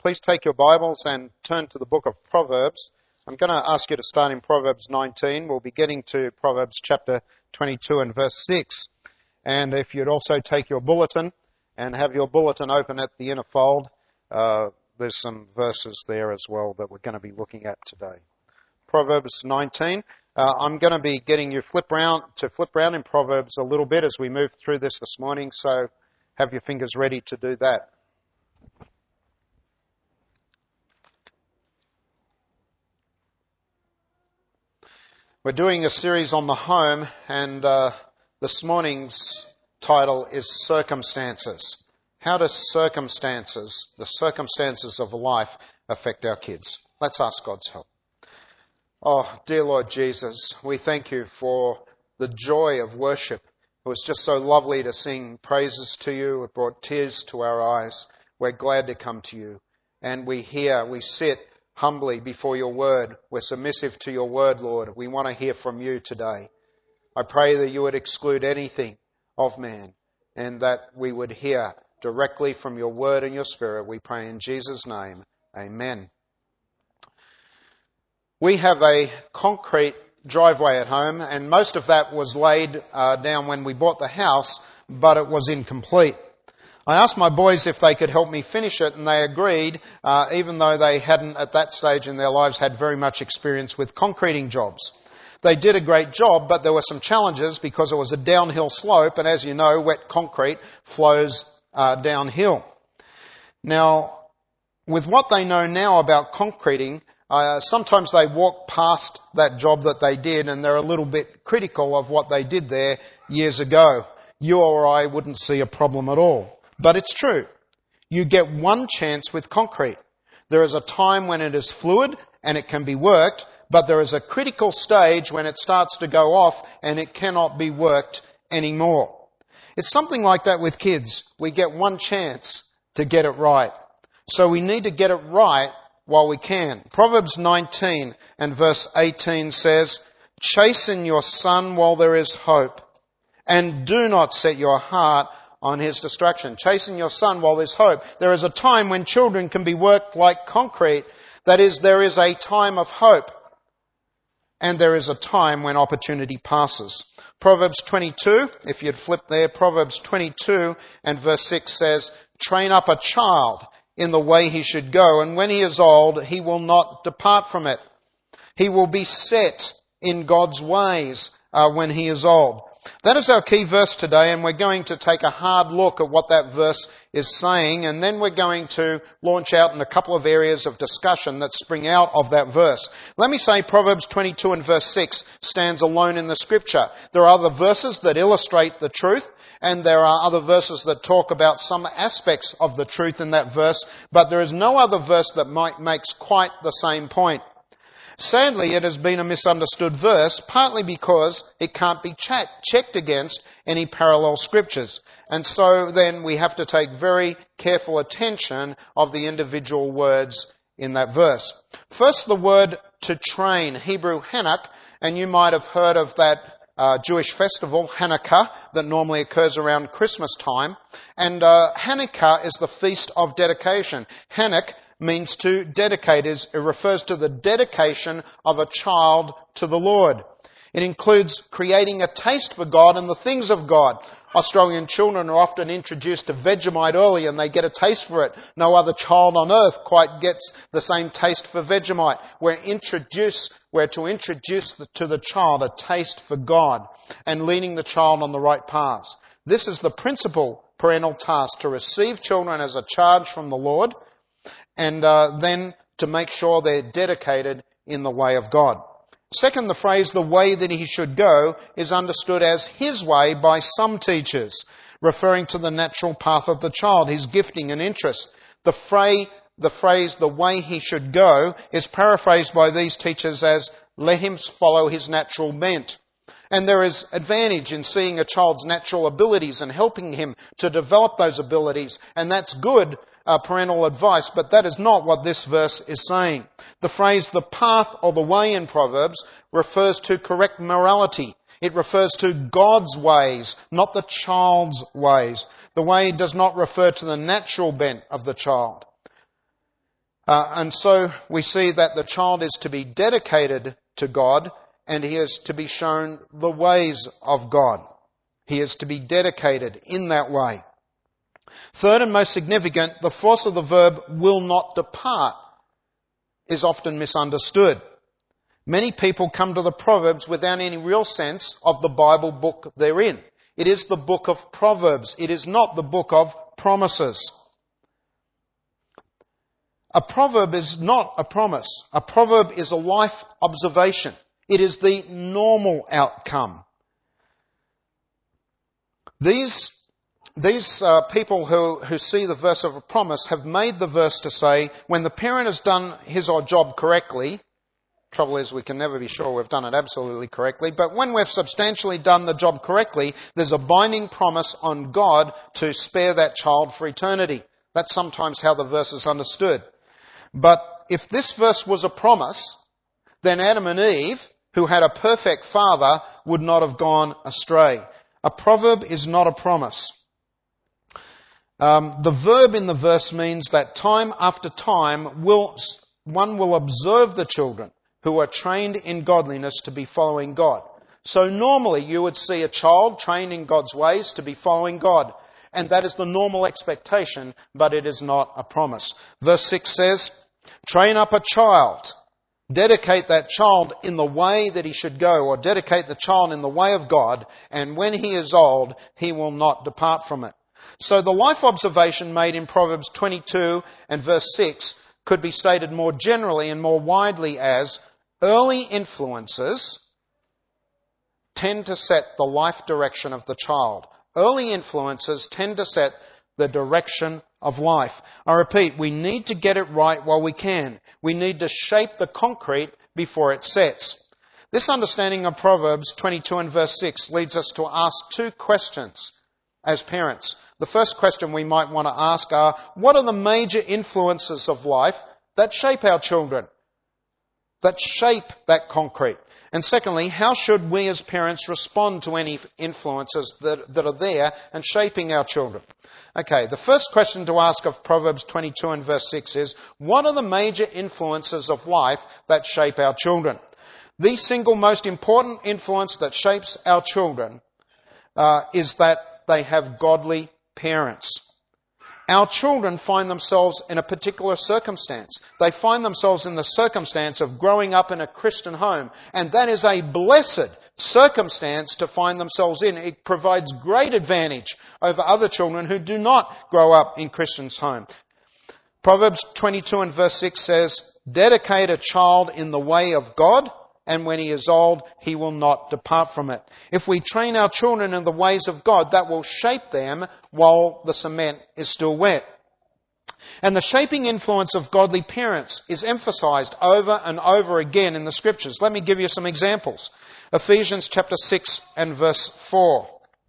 please take your Bibles and turn to the book of Proverbs. I'm going to ask you to start in Proverbs 19. We'll be getting to Proverbs chapter 22 and verse 6. And if you'd also take your bulletin and have your bulletin open at the inner fold, there's some verses there as well that we're going to be looking at today. Proverbs 19. I'm going to be getting you flip round in Proverbs a little bit as we move through this morning, so have your fingers ready to do that. We're doing a series on the home, and this morning's title is Circumstances. How do the circumstances of life, affect our kids? Let's ask God's help. Oh, dear Lord Jesus, we thank you for the joy of worship. It was just so lovely to sing praises to you. It brought tears to our eyes. We're glad to come to you. And we sit humbly before your word. We're submissive to your word, Lord. We want to hear from you today. I pray that you would exclude anything of man and that we would hear directly from your word and your spirit. We pray in Jesus' name. Amen. We have a concrete driveway at home, and most of that was laid down when we bought the house, but it was incomplete. I asked my boys if they could help me finish it, and they agreed, even though they hadn't at that stage in their lives had very much experience with concreting jobs. They did a great job, but there were some challenges because it was a downhill slope, and as you know, wet concrete flows downhill. Now, with what they know now about concreting, sometimes they walk past that job that they did and they're a little bit critical of what they did there years ago. You or I wouldn't see a problem at all. But it's true. You get one chance with concrete. There is a time when it is fluid and it can be worked, but there is a critical stage when it starts to go off and it cannot be worked anymore. It's something like that with kids. We get one chance to get it right. So we need to get it right while we can. Proverbs 19 and verse 18 says, "Chasten your son while there is hope, and do not set your heart on his destruction." Chasten your son while there's hope. There is a time when children can be worked like concrete. That is, there is a time of hope. And there is a time when opportunity passes. Proverbs 22, if you'd flip there, Proverbs 22 and verse 6 says, "Train up a child in the way he should go, and when he is old, he will not depart from it." He will be set in God's ways when he is old. That is our key verse today, and we're going to take a hard look at what that verse is saying, and then we're going to launch out in a couple of areas of discussion that spring out of that verse. Let me say Proverbs 22 and verse 6 stands alone in the scripture. There are other verses that illustrate the truth, and there are other verses that talk about some aspects of the truth in that verse, but there is no other verse that makes quite the same point. Sadly, it has been a misunderstood verse, partly because it can't be checked against any parallel scriptures. And so then we have to take very careful attention of the individual words in that verse. First, the word to train, Hebrew Hanuk, and you might have heard of that Jewish festival, Hanukkah, that normally occurs around Christmas time. And Hanukkah is the feast of dedication. Hanuk means to dedicate. It refers to the dedication of a child to the Lord. It includes creating a taste for God and the things of God. Australian children are often introduced to Vegemite early and they get a taste for it. No other child on earth quite gets the same taste for Vegemite. We're to introduce to the child a taste for God and leading the child on the right path. This is the principal parental task, to receive children as a charge from the Lord, and then to make sure they're dedicated in the way of God. Second, the phrase, "the way that he should go," is understood as his way by some teachers, referring to the natural path of the child, his gifting and interest. The phrase, "the way he should go," is paraphrased by these teachers as, "let him follow his natural bent." And there is advantage in seeing a child's natural abilities and helping him to develop those abilities, and that's good parental advice, but that is not what this verse is saying. The phrase "the path" or "the way" in Proverbs refers to correct morality. It refers to God's ways, not the child's ways. The way does not refer to the natural bent of the child. And so we see that the child is to be dedicated to God, and he is to be shown the ways of God. He is to be dedicated in that way. Third and most significant, the force of the verb will not depart is often misunderstood. Many people come to the Proverbs without any real sense of the Bible book they're in. It is the book of Proverbs. It is not the book of promises. A proverb is not a promise. A proverb is a life observation. It is the normal outcome. These people who see the verse of a promise have made the verse to say, when the parent has done his or job correctly, trouble is we can never be sure we've done it absolutely correctly, but when we've substantially done the job correctly, there's a binding promise on God to spare that child for eternity. That's sometimes how the verse is understood. But if this verse was a promise, then Adam and Eve, who had a perfect father, would not have gone astray. A proverb is not a promise. The verb in the verse means that time after time one will observe the children who are trained in godliness to be following God. So normally you would see a child trained in God's ways to be following God. And that is the normal expectation, but it is not a promise. Verse 6 says, train up a child. Dedicate that child in the way that he should go, or dedicate the child in the way of God, and when he is old, he will not depart from it. So the life observation made in Proverbs 22 and verse 6 could be stated more generally and more widely as early influences tend to set the life direction of the child. Early influences tend to set the direction of life. I repeat, we need to get it right while we can. We need to shape the concrete before it sets. This understanding of Proverbs 22 and verse 6 leads us to ask two questions as parents. The first question we might want to ask are, what are the major influences of life that shape our children? That shape that concrete? And secondly, how should we as parents respond to any influences that are there and shaping our children? Okay, the first question to ask of Proverbs 22 and verse 6 is, what are the major influences of life that shape our children? The single most important influence that shapes our children is that they have godly parents. Our children find themselves in a particular circumstance. They find themselves in the circumstance of growing up in a Christian home, and that is a blessed circumstance to find themselves in. It provides great advantage over other children who do not grow up in Christians' home. Proverbs 22 and verse 6 says, dedicate a child in the way of God, and when he is old, he will not depart from it. If we train our children in the ways of God, that will shape them while the cement is still wet. And the shaping influence of godly parents is emphasized over and over again in the Scriptures. Let me give you some examples. Ephesians chapter 6 and verse 4.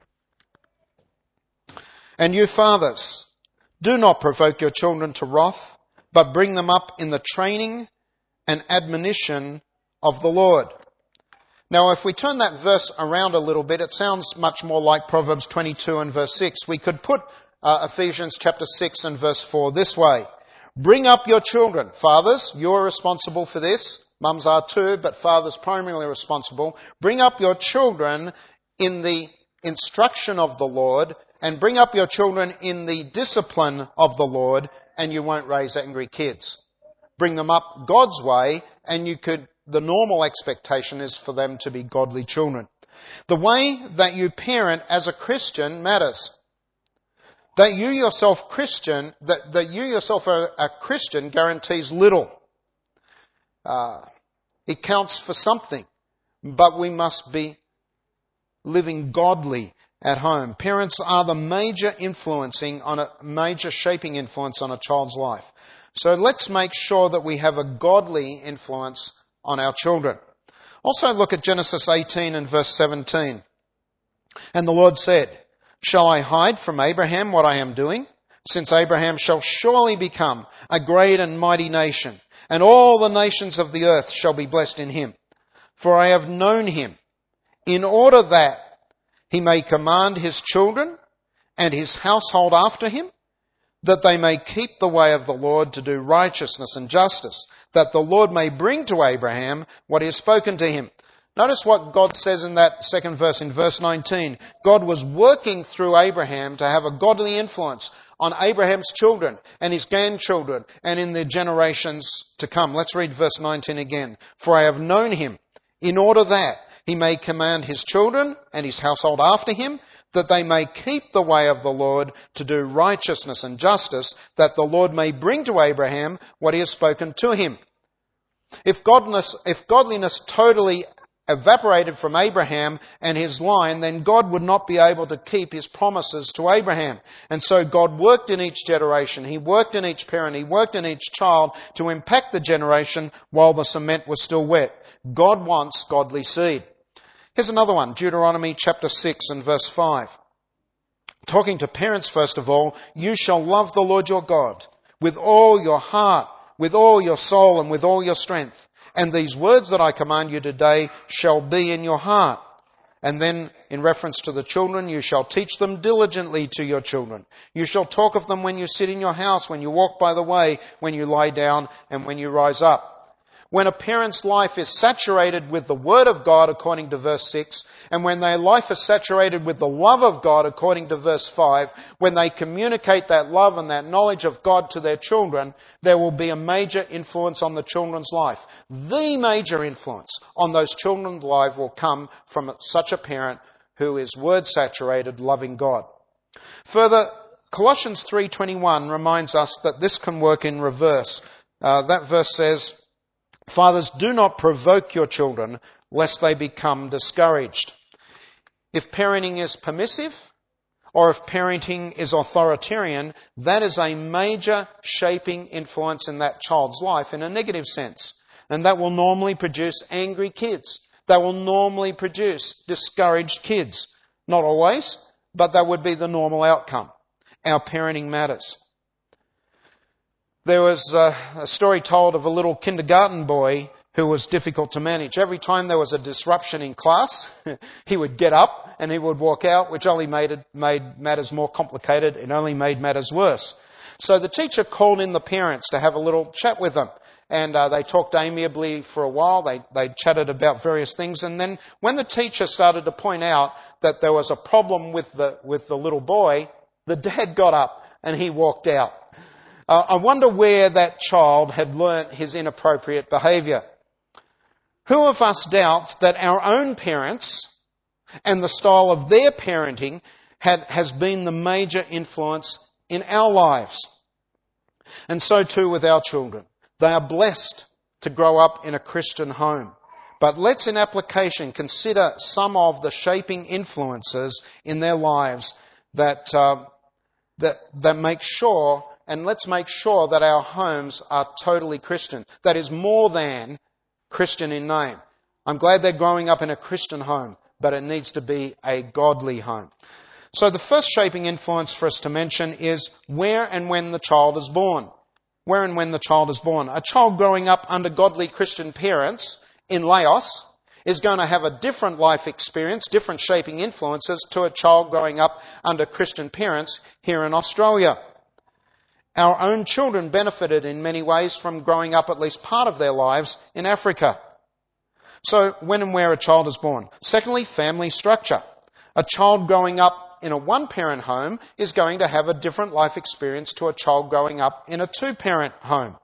And you fathers, do not provoke your children to wrath, but bring them up in the training and admonition of the Lord. Now, if we turn that verse around a little bit, it sounds much more like Proverbs 22 and verse 6. We could put Ephesians chapter 6 and verse 4 this way. Bring up your children. Fathers, you're responsible for this. Mums are too, but fathers primarily responsible. Bring up your children in the instruction of the Lord, and bring up your children in the discipline of the Lord, and you won't raise angry kids. Bring them up God's way, and the normal expectation is for them to be godly children. The way that you parent as a Christian matters. That you yourself are a Christian guarantees little. It counts for something, but we must be living godly at home. Parents are the major shaping influence on a child's life. So let's make sure that we have a godly influence on our children. Also look at Genesis 18 and verse 17. And the Lord said, shall I hide from Abraham what I am doing? Since Abraham shall surely become a great and mighty nation, and all the nations of the earth shall be blessed in him. For I have known him, in order that he may command his children and his household after him, that they may keep the way of the Lord to do righteousness and justice, that the Lord may bring to Abraham what he has spoken to him. Notice what God says in that second verse, in verse 19. God was working through Abraham to have a godly influence on Abraham's children and his grandchildren and in their generations to come. Let's read verse 19 again. For I have known him in order that he may command his children and his household after him, that they may keep the way of the Lord to do righteousness and justice, that the Lord may bring to Abraham what he has spoken to him. If godliness totally evaporated from Abraham and his line, then God would not be able to keep his promises to Abraham. And so God worked in each generation. He worked in each parent. He worked in each child to impact the generation while the cement was still wet. God wants godly seed. Here's another one, Deuteronomy chapter 6 and verse 5. Talking to parents first of all, you shall love the Lord your God with all your heart, with all your soul, and with all your strength. And these words that I command you today shall be in your heart. And then in reference to the children, you shall teach them diligently to your children. You shall talk of them when you sit in your house, when you walk by the way, when you lie down, and when you rise up. When a parent's life is saturated with the Word of God, according to verse 6, and when their life is saturated with the love of God, according to verse 5, when they communicate that love and that knowledge of God to their children, there will be a major influence on the children's life. The major influence on those children's life will come from such a parent who is Word-saturated, loving God. Further, Colossians 3:21 reminds us that this can work in reverse. That verse says, fathers, do not provoke your children, lest they become discouraged. If parenting is permissive, or if parenting is authoritarian, that is a major shaping influence in that child's life in a negative sense. And that will normally produce angry kids. That will normally produce discouraged kids. Not always, but that would be the normal outcome. Our parenting matters. There was a story told of a little kindergarten boy who was difficult to manage. Every time there was a disruption in class, he would get up and he would walk out, which only made matters more complicated. It only made matters worse. So the teacher called in the parents to have a little chat with them. And they talked amiably for a while. They chatted about various things. And then when the teacher started to point out that there was a problem with the little boy, the dad got up and he walked out. I wonder where that child had learnt his inappropriate behaviour. Who of us doubts that our own parents and the style of their parenting has been the major influence in our lives? And so too with our children. They are blessed to grow up in a Christian home. But let's in application consider some of the shaping influences in their lives that make sure, and let's make sure that our homes are totally Christian. That is more than Christian in name. I'm glad they're growing up in a Christian home, but it needs to be a godly home. So the first shaping influence for us to mention is where and when the child is born. Where and when the child is born. A child growing up under godly Christian parents in Laos is going to have a different life experience, different shaping influences to a child growing up under Christian parents here in Australia. Our own children benefited in many ways from growing up at least part of their lives in Africa. So when and where a child is born. Secondly, family structure. A child growing up in a one-parent home is going to have a different life experience to a child growing up in a two-parent home.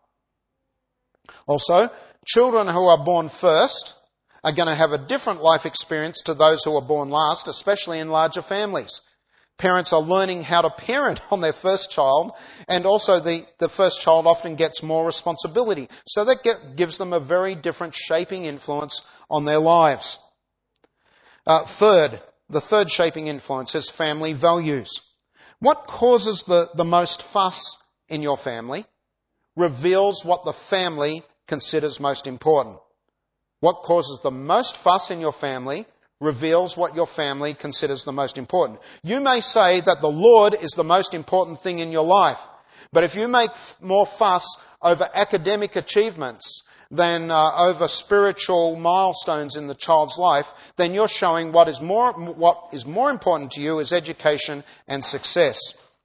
Also, children who are born first are going to have a different life experience to those who are born last, especially in larger families. Parents are learning how to parent on their first child, and also the first child often gets more responsibility. So that gives them a very different shaping influence on their lives. The third shaping influence is family values. What causes the most fuss in your family reveals what the family considers most important. What causes the most fuss in your family reveals what your family considers the most important. You may say that the Lord is the most important thing in your life, but if you make more fuss over academic achievements than over spiritual milestones in the child's life, then you're showing what is more important to you is education and success.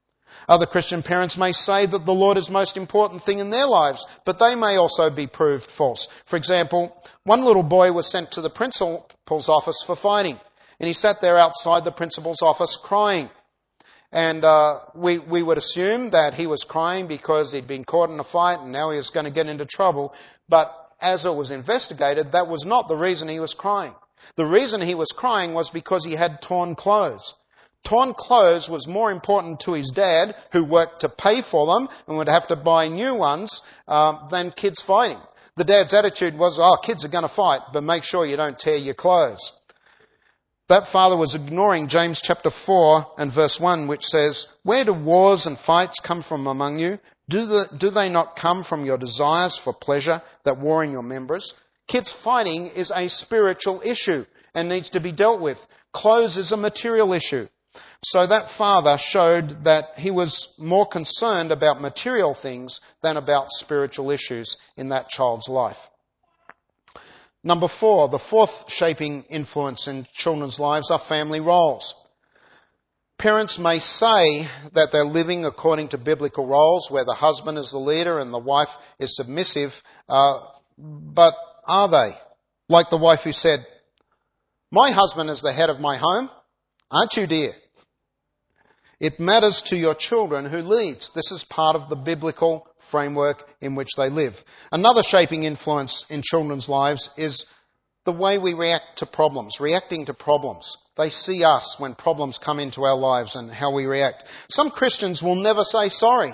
Other Christian parents may say that the Lord is the most important thing in their lives, but they may also be proved false. For example, one little boy was sent to the principal's office for fighting, and he sat there outside the principal's office crying. And we would assume that he was crying because he'd been caught in a fight and now he was going to get into trouble. But as it was investigated, that was not the reason he was crying. The reason he was crying was because he had torn clothes. Torn clothes was more important to his dad, who worked to pay for them and would have to buy new ones, than kids fighting. The dad's attitude was, kids are going to fight, but make sure you don't tear your clothes. That father was ignoring James chapter 4 and verse 1, which says, "Where do wars and fights come from among you? Do they not come from your desires for pleasure that war in your members?" Kids fighting is a spiritual issue and needs to be dealt with. Clothes is a material issue. So that father showed that he was more concerned about material things than about spiritual issues in that child's life. Number 4, the fourth shaping influence in children's lives are family roles. Parents may say that they're living according to biblical roles, where the husband is the leader and the wife is submissive, but are they? Like the wife who said, "My husband is the head of my home, aren't you, dear?" It matters to your children who leads. This is part of the biblical framework in which they live. Another shaping influence in children's lives is the way we react to problems, reacting to problems. They see us when problems come into our lives and how we react. Some Christians will never say sorry.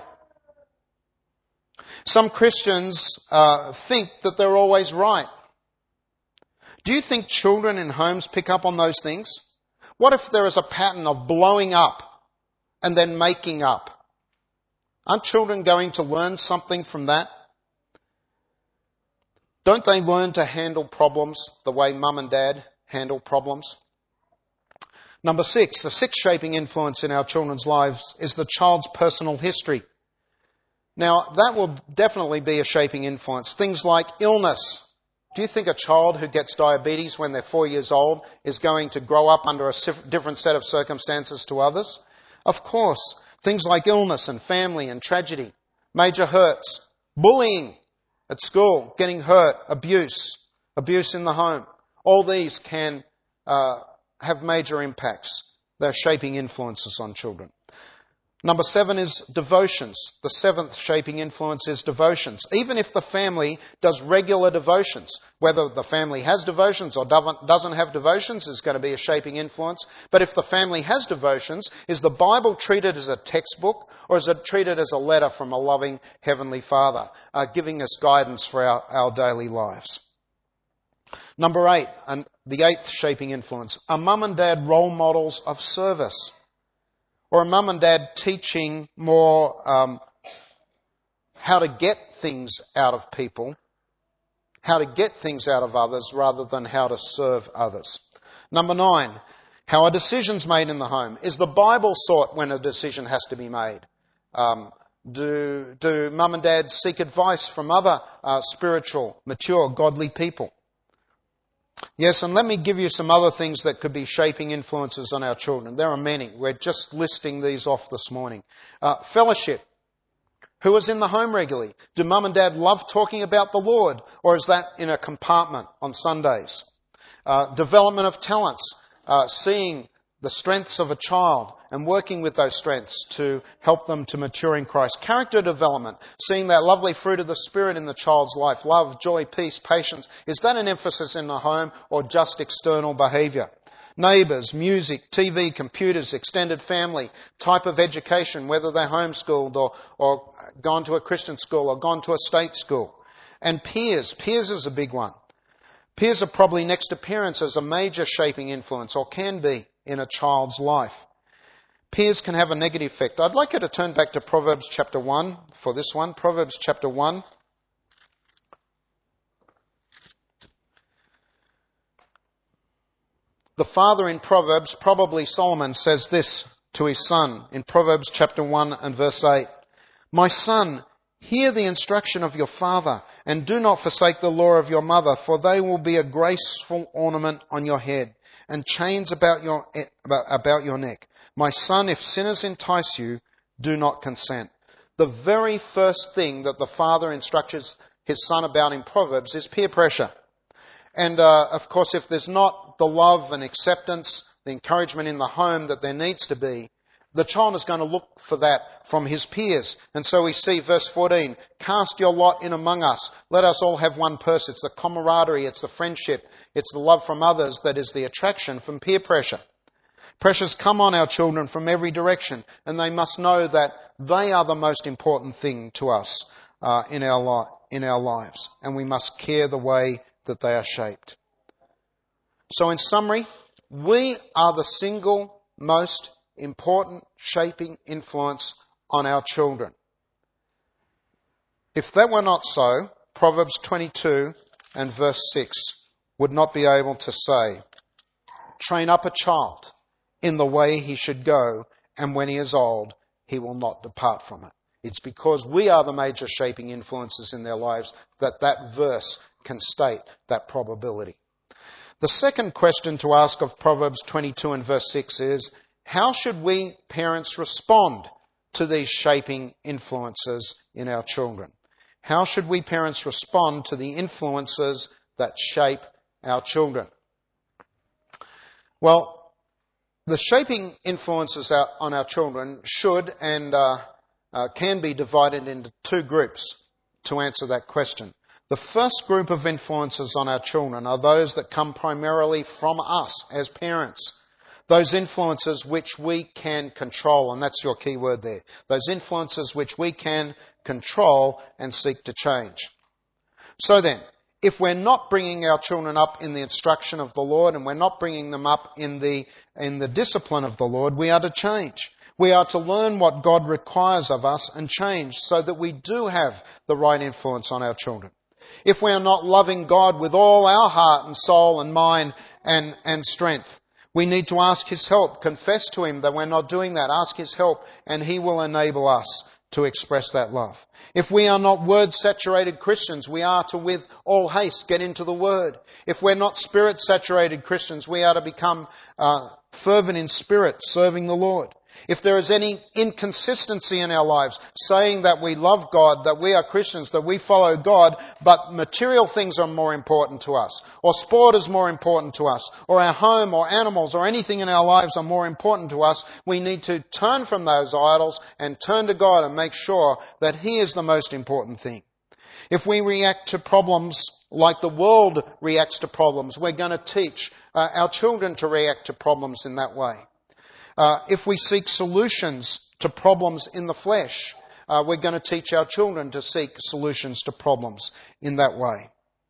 Some Christians think that they're always right. Do you think children in homes pick up on those things? What if there is a pattern of blowing up and then making up? Aren't children going to learn something from that? Don't they learn to handle problems the way mum and dad handle problems? Number 6, the sixth shaping influence in our children's lives is the child's personal history. Now, that will definitely be a shaping influence. Things like illness. Do you think a child who gets diabetes when they're 4 years old is going to grow up under a different set of circumstances to others? Of course. Things like illness and family and tragedy, major hurts, bullying at school, getting hurt, abuse in the home. All these can have major impacts. They're shaping influences on children. Number 7 is devotions. The 7th shaping influence is devotions. Even if the family does regular devotions, whether the family has devotions or doesn't have devotions is going to be a shaping influence. But if the family has devotions, is the Bible treated as a textbook or is it treated as a letter from a loving Heavenly Father, giving us guidance for our daily lives? Number 8, and the 8th shaping influence, are mum and dad role models of service? Or a mum and dad teaching more how to get things out of people, how to get things out of others rather than how to serve others? Number 9, how are decisions made in the home? Is the Bible sought when a decision has to be made? Do mum and dad seek advice from other spiritual, mature, godly people? Yes, and let me give you some other things that could be shaping influences on our children. There are many. We're just listing these off this morning. Fellowship. Who is in the home regularly? Do mum and dad love talking about the Lord? Or is that in a compartment on Sundays? Development of talents. Seeing the strengths of a child and working with those strengths to help them to mature in Christ. Character development, seeing that lovely fruit of the Spirit in the child's life, love, joy, peace, patience. Is that an emphasis in the home or just external behaviour? Neighbours, music, TV, computers, extended family, type of education, whether they're homeschooled or gone to a Christian school or gone to a state school. And peers. Peers is a big one. Peers are probably next to parents as a major shaping influence, or can be, in a child's life. Peers can have a negative effect. I'd like you to turn back to Proverbs chapter 1 for this one. Proverbs chapter 1. The father in Proverbs, probably Solomon, says this to his son in Proverbs chapter 1 and verse 8. "My son, hear the instruction of your father, and do not forsake the law of your mother, for they will be a graceful ornament on your head, and chains about your neck. My son, if sinners entice you, do not consent. The very first thing that the father instructs his son about in Proverbs is peer pressure. And of course, if there's not the love and acceptance, the encouragement in the home that there needs to be, the child is going to look for that from his peers. And so we see verse 14, cast your lot in among us. Let us all have one purse. It's the camaraderie, it's the friendship, it's the love from others that is the attraction from peer pressure. Pressures come on our children from every direction, and they must know that they are the most important thing to us in our lives, and we must care the way that they are shaped. So in summary, we are the single most important shaping influence on our children. If that were not so, Proverbs 22 and verse 6 would not be able to say, train up a child in the way he should go, and when he is old, he will not depart from it. It's because we are the major shaping influences in their lives that verse can state that probability. The second question to ask of Proverbs 22 and verse 6 is, how should we parents respond to these shaping influences in our children? How should we parents respond to the influences that shape our children? Well, the shaping influences on our children should and can be divided into two groups to answer that question. The first group of influences on our children are those that come primarily from us as parents. Those influences which we can control, and that's your key word there. Those influences which we can control and seek to change. So then, if we're not bringing our children up in the instruction of the Lord, and we're not bringing them up in the discipline of the Lord, we are to change. We are to learn what God requires of us and change so that we do have the right influence on our children. If we are not loving God with all our heart and soul and mind and strength, we need to ask His help, confess to Him that we're not doing that, ask His help, and He will enable us to express that love. If we are not word-saturated Christians, we are to, with all haste, get into the Word. If we're not Spirit-saturated Christians, we are to become fervent in spirit, serving the Lord. If there is any inconsistency in our lives, saying that we love God, that we are Christians, that we follow God, but material things are more important to us, or sport is more important to us, or our home or animals or anything in our lives are more important to us, we need to turn from those idols and turn to God and make sure that He is the most important thing. If we react to problems like the world reacts to problems, we're going to teach our children to react to problems in that way. If we seek solutions to problems in the flesh, we're going to teach our children to seek solutions to problems in that way.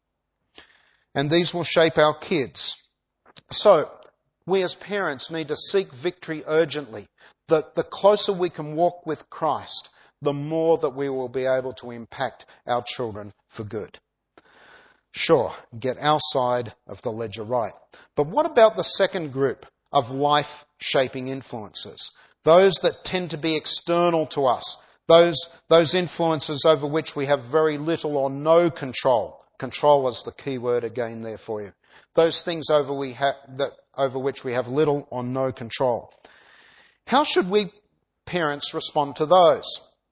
And these will shape our kids. So, we as parents need to seek victory urgently. The closer we can walk with Christ, the more that we will be able to impact our children for good. Sure, get our side of the ledger right. But what about the second group of life-shaping influences? Those that tend to be external to us. Those influences over which we have very little or no control. Control is the key word again there for you. Those things over which we have little or no control. How should we parents respond to those?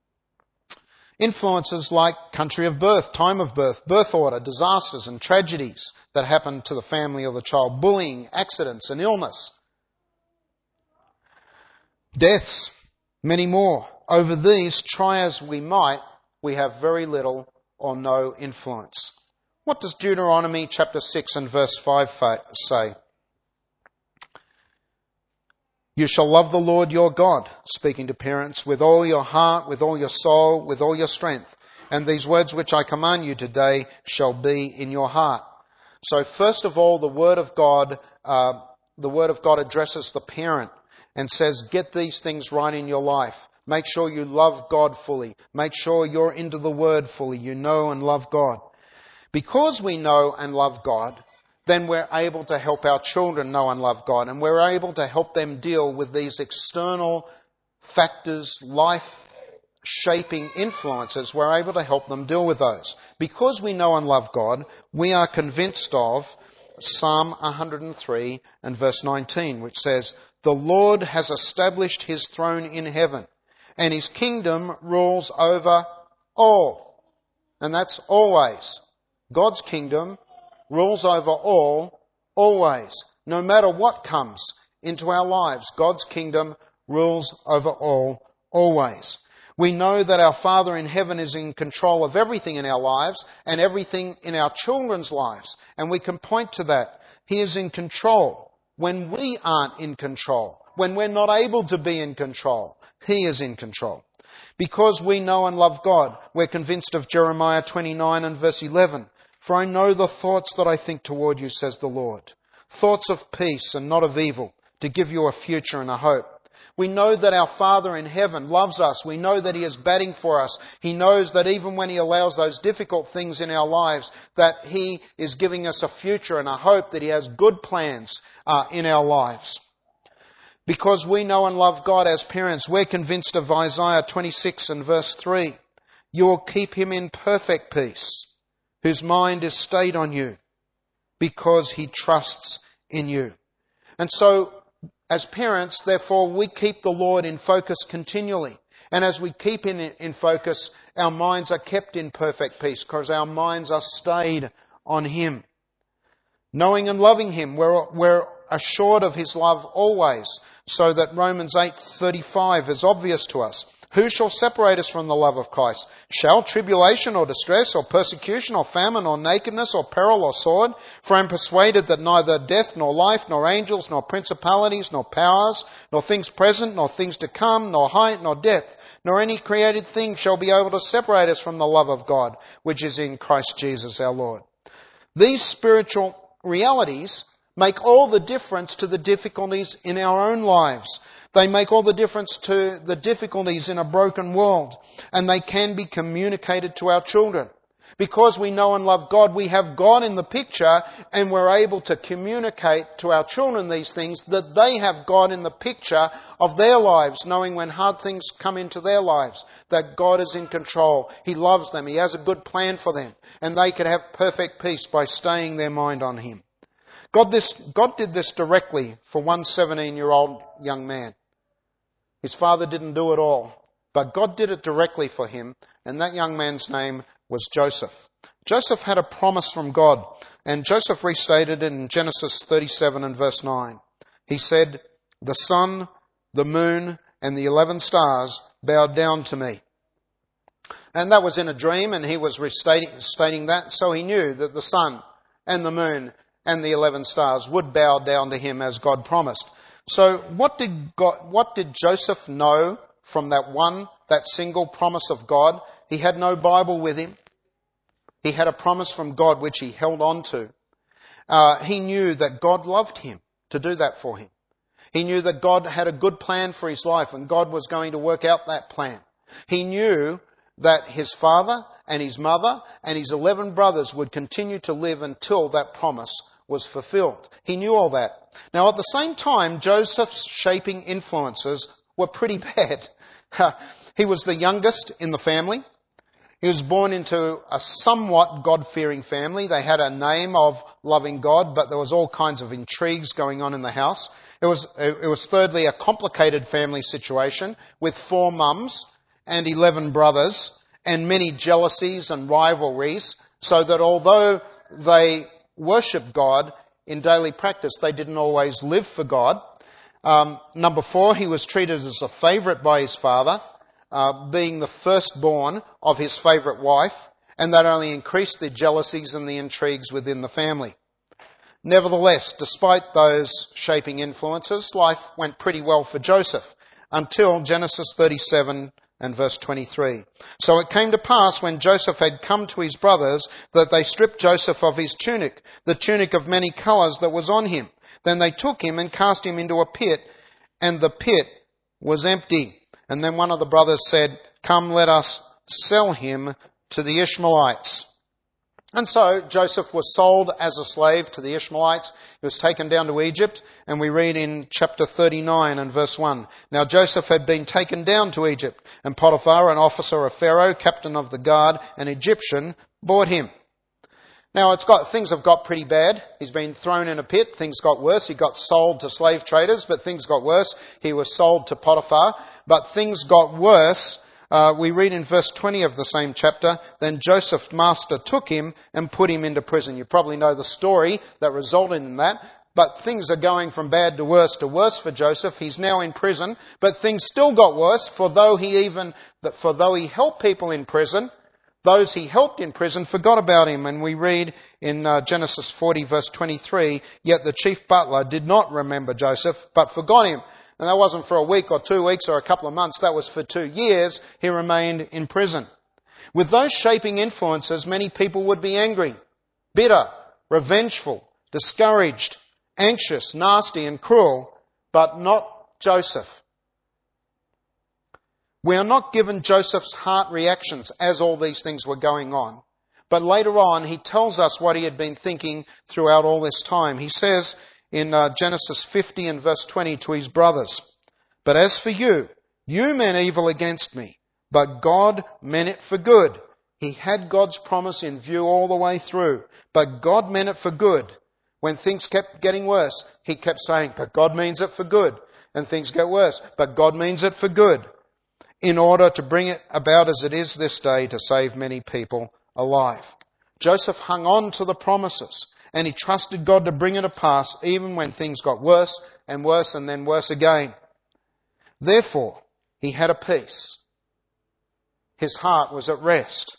Influences like country of birth, time of birth, birth order, disasters and tragedies that happen to the family or the child, bullying, accidents and illness. Deaths, many more. Over these, try as we might, we have very little or no influence. What does Deuteronomy chapter 6 and verse 5 say? You shall love the Lord your God, speaking to parents, with all your heart, with all your soul, with all your strength. And these words which I command you today shall be in your heart. So first of all, the Word of God addresses the parent and says, get these things right in your life. Make sure you love God fully. Make sure you're into the Word fully. You know and love God. Because we know and love God, then we're able to help our children know and love God. And we're able to help them deal with these external factors, life-shaping influences. We're able to help them deal with those. Because we know and love God, we are convinced of Psalm 103 and verse 19, which says, the Lord has established His throne in heaven, and his kingdom rules over all. And that's always. God's kingdom rules over all, always. No matter what comes into our lives, God's kingdom rules over all, always. We know that our Father in heaven is in control of everything in our lives and everything in our children's lives. And we can point to that. He is in control when we aren't in control. When we're not able to be in control, He is in control. Because we know and love God, we're convinced of Jeremiah 29 and verse 11. For I know the thoughts that I think toward you, says the Lord. Thoughts of peace and not of evil, to give you a future and a hope. We know that our Father in heaven loves us. We know that He is batting for us. He knows that even when He allows those difficult things in our lives, that He is giving us a future and a hope, that He has good plans in our lives. Because we know and love God as parents, we're convinced of Isaiah 26 and verse 3. You will keep him in perfect peace, whose mind is stayed on you, because he trusts in you. And so, as parents, therefore, we keep the Lord in focus continually. And as we keep in focus, our minds are kept in perfect peace, because our minds are stayed on Him. Knowing and loving Him, we're assured of His love always, so that Romans 8:35 is obvious to us. Who shall separate us from the love of Christ? Shall tribulation or distress or persecution or famine or nakedness or peril or sword? For I am persuaded that neither death nor life nor angels nor principalities nor powers nor things present nor things to come nor height nor depth nor any created thing shall be able to separate us from the love of God, which is in Christ Jesus our Lord. These spiritual realities make all the difference to the difficulties in our own lives. They make all the difference to the difficulties in a broken world, and they can be communicated to our children. Because we know and love God, we have God in the picture, and we're able to communicate to our children these things, that they have God in the picture of their lives, knowing when hard things come into their lives, that God is in control. He loves them. He has a good plan for them, and they can have perfect peace by staying their mind on Him. God did this directly for one 17-year-old young man. His father didn't do it all, but God did it directly for him, and that young man's name was Joseph. Joseph had a promise from God, and Joseph restated it in Genesis 37 and verse 9. He said, the sun, the moon, and the 11 stars bowed down to me. And that was in a dream, and he was stating that, so he knew that the sun and the moon and the 11 stars would bow down to him as God promised. So what did Joseph know from that single promise of God? He had no Bible with him. He had a promise from God which he held on to. He knew that God loved him to do that for him. He knew that God had a good plan for his life, and God was going to work out that plan. He knew that his father and his mother and his 11 brothers would continue to live until that promise was fulfilled. He knew all that. Now, at the same time, Joseph's shaping influences were pretty bad. He was the youngest in the family. He was born into a somewhat God-fearing family. They had a name of loving God, but there was all kinds of intrigues going on in the house. It was thirdly a complicated family situation with 4 mums and 11 brothers and many jealousies and rivalries, so that although they worshipped God in daily practice, they didn't always live for God. Number 4, he was treated as a favourite by his father, being the firstborn of his favourite wife, and that only increased the jealousies and the intrigues within the family. Nevertheless, despite those shaping influences, life went pretty well for Joseph until Genesis 37 and verse 23. So it came to pass when Joseph had come to his brothers that they stripped Joseph of his tunic, the tunic of many colours that was on him. Then they took him and cast him into a pit, and the pit was empty. And then one of the brothers said, come, let us sell him to the Ishmaelites. And so Joseph was sold as a slave to the Ishmaelites. He was taken down to Egypt, and we read in chapter 39 and verse 1. Now Joseph had been taken down to Egypt, and Potiphar, an officer of Pharaoh, captain of the guard, an Egyptian, bought him. Now things have got pretty bad. He's been thrown in a pit. Things got worse. He got sold to slave traders, but things got worse. He was sold to Potiphar, but things got worse. We read in verse 20 of the same chapter, then Joseph's master took him and put him into prison. You probably know the story that resulted in that. But things are going from bad to worse for Joseph. He's now in prison, but things still got worse, for though he helped people in prison, those he helped in prison forgot about him. And we read in Genesis 40 verse 23, yet the chief butler did not remember Joseph, but forgot him. And that wasn't for a week or 2 weeks or a couple of months. That was for 2 years. He remained in prison. With those shaping influences, many people would be angry, bitter, revengeful, discouraged, anxious, nasty and cruel, but not Joseph. We are not given Joseph's heart reactions as all these things were going on. But later on, he tells us what he had been thinking throughout all this time. He says in Genesis 50 and verse 20 to his brothers, but as for you, you meant evil against me, but God meant it for good. He had God's promise in view all the way through, but God meant it for good. When things kept getting worse, he kept saying, but God means it for good. And things get worse, but God means it for good, in order to bring it about as it is this day to save many people alive. Joseph hung on to the promises and he trusted God to bring it to pass even when things got worse and worse and then worse again. Therefore, he had a peace. His heart was at rest.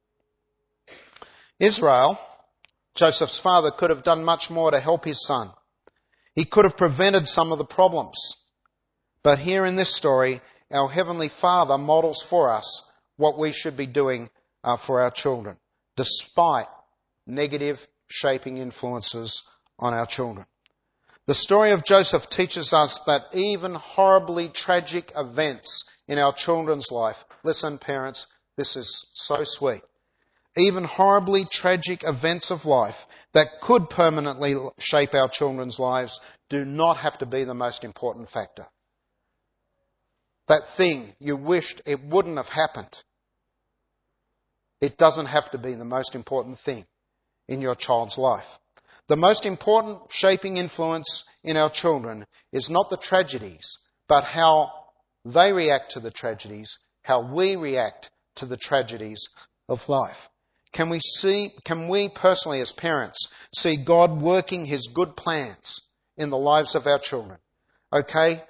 Israel, Joseph's father, could have done much more to help his son. He could have prevented some of the problems. But here in this story, our Heavenly Father models for us what we should be doing for our children, despite negative shaping influences on our children. The story of Joseph teaches us that even horribly tragic events in our children's life, listen parents, this is so sweet, even horribly tragic events of life that could permanently shape our children's lives do not have to be the most important factor. That thing you wished it wouldn't have happened, it doesn't have to be the most important thing in your child's life. The most important shaping influence in our children is not the tragedies, but how they react to the tragedies, how we react to the tragedies of life. Can we personally as parents see God working His good plans in the lives of our children? Okay?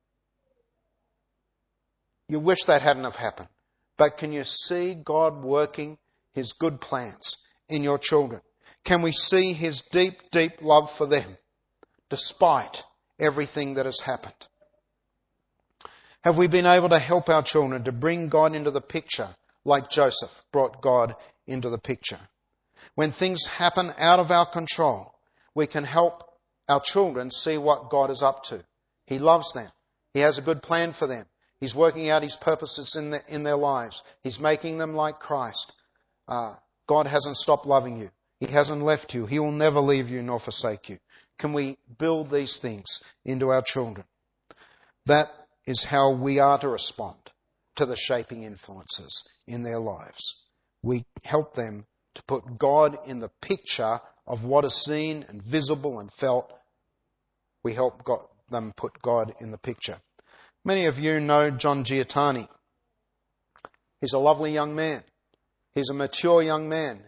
You wish that hadn't have happened. But can you see God working His good plans in your children? Can we see His deep, deep love for them despite everything that has happened? Have we been able to help our children to bring God into the picture like Joseph brought God into the picture? When things happen out of our control, we can help our children see what God is up to. He loves them. He has a good plan for them. He's working out His purposes in their lives. He's making them like Christ. God hasn't stopped loving you. He hasn't left you. He will never leave you nor forsake you. Can we build these things into our children? That is how we are to respond to the shaping influences in their lives. We help them to put God in the picture of what is seen and visible and felt. We help them put God in the picture. Many of you know John Giotani. He's a lovely young man. He's a mature young man.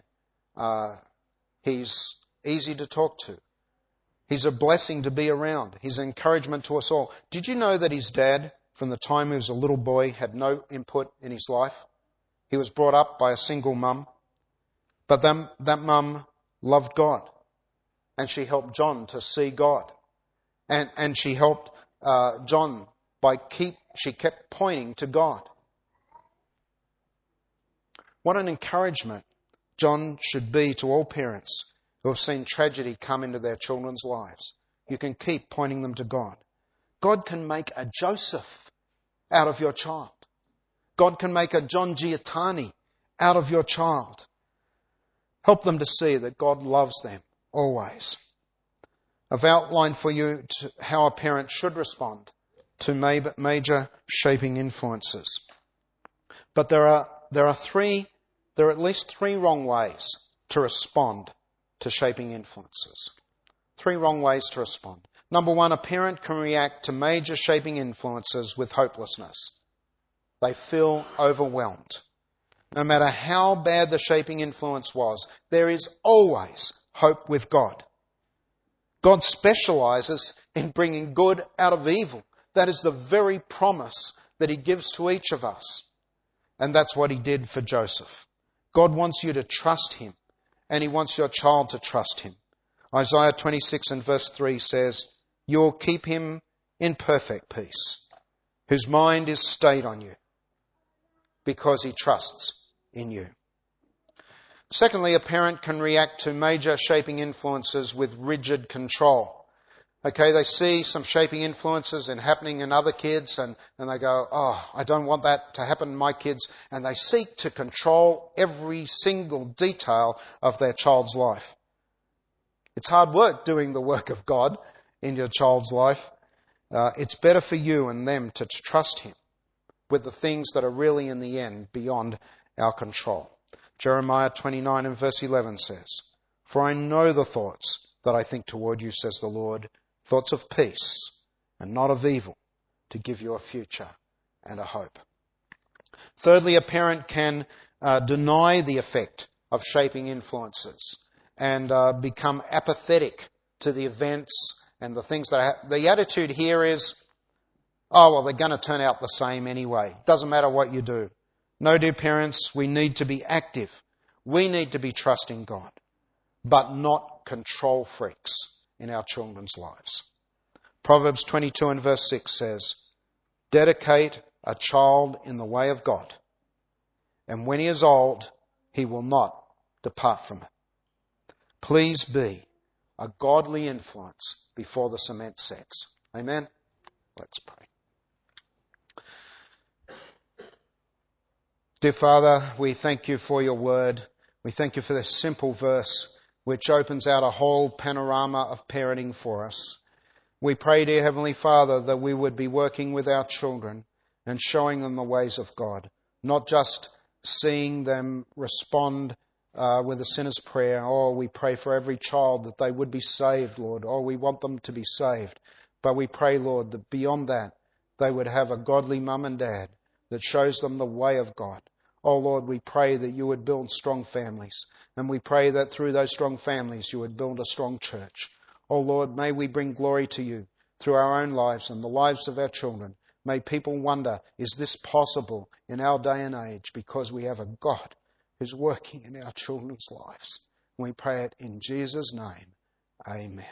He's easy to talk to. He's a blessing to be around. He's an encouragement to us all. Did you know that his dad, from the time he was a little boy, had no input in his life? He was brought up by a single mum. But that mum loved God. And she helped John to see God. And she helped John she kept pointing to God. What an encouragement John should be to all parents who have seen tragedy come into their children's lives. You can keep pointing them to God. God can make a Joseph out of your child. God can make a John Giotani out of your child. Help them to see that God loves them always. I've outlined for you how a parent should respond to major shaping influences. But there are at least three wrong ways to respond to shaping influences. 3 wrong ways to respond. Number 1, a parent can react to major shaping influences with hopelessness. They feel overwhelmed. No matter how bad the shaping influence was, there is always hope with God. God specializes in bringing good out of evil. That is the very promise that He gives to each of us. And that's what He did for Joseph. God wants you to trust Him, and He wants your child to trust Him. Isaiah 26 and verse 3 says, "You'll keep him in perfect peace, whose mind is stayed on you, because he trusts in you." Secondly, a parent can react to major shaping influences with rigid control. Okay, they see some shaping influences and happening in other kids and they go, "Oh, I don't want that to happen in my kids." And they seek to control every single detail of their child's life. It's hard work doing the work of God in your child's life. It's better for you and them to trust Him with the things that are really in the end beyond our control. Jeremiah 29 and verse 11 says, "For I know the thoughts that I think toward you, says the Lord, thoughts of peace and not of evil, to give you a future and a hope." Thirdly, a parent can deny the effect of shaping influences and become apathetic to the events and the things that the attitude here is, "Oh, well, they're going to turn out the same anyway. Doesn't matter what you do." No, dear parents, we need to be active. We need to be trusting God, but not control freaks in our children's lives. Proverbs 22 and verse 6 says, "Dedicate a child in the way of God, and when he is old, he will not depart from it." Please be a godly influence before the cement sets. Amen? Let's pray. Dear Father, we thank you for your word. We thank you for this simple verse which opens out a whole panorama of parenting for us. We pray, dear Heavenly Father, that we would be working with our children and showing them the ways of God, not just seeing them respond with a sinner's prayer. "Oh, we pray for every child that they would be saved, Lord. Oh, we want them to be saved." But we pray, Lord, that beyond that, they would have a godly mum and dad that shows them the way of God. Oh, Lord, we pray that you would build strong families. And we pray that through those strong families, you would build a strong church. Oh, Lord, may we bring glory to you through our own lives and the lives of our children. May people wonder, is this possible in our day and age? Because we have a God who's working in our children's lives. We pray it in Jesus' name. Amen.